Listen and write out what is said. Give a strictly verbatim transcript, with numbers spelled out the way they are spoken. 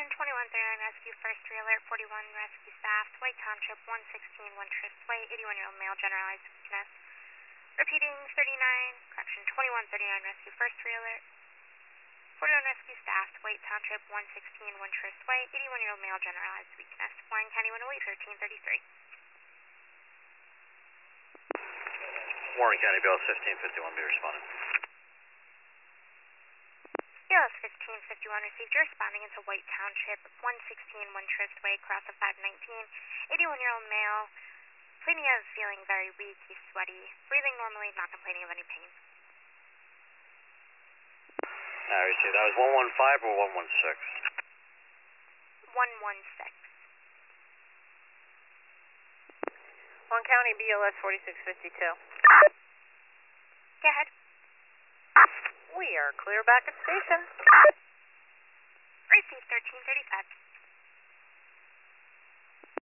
Correction, twenty-one thirty-nine Rescue, first three alert, forty-one Rescue staff, White Township, one sixteen, one Trist Way, eighty-one-year-old male, generalized weakness. Repeating, thirty-nine, correction, twenty-one thirty-nine Rescue, first three alert, forty-one Rescue staff, White Township, one sixteen, one Trist Way, eighty-one-year-old male, generalized weakness. Warren County one oh eight, thirteen thirty-three. Warren County B L S fifteen fifty-one, be responding. B L S fifteen fifty-one received. You're responding into White Township, one sixteen, one Trist Way, cross of five nineteen, eighty-one-year-old male, complaining of feeling very weak, he's sweaty, breathing normally, not complaining of any pain. I received. That was one one five or one one six? one one six. Warren County B L S forty-six fifty-two. Go ahead. We are clear back at station. Receive thirteen thirty-five.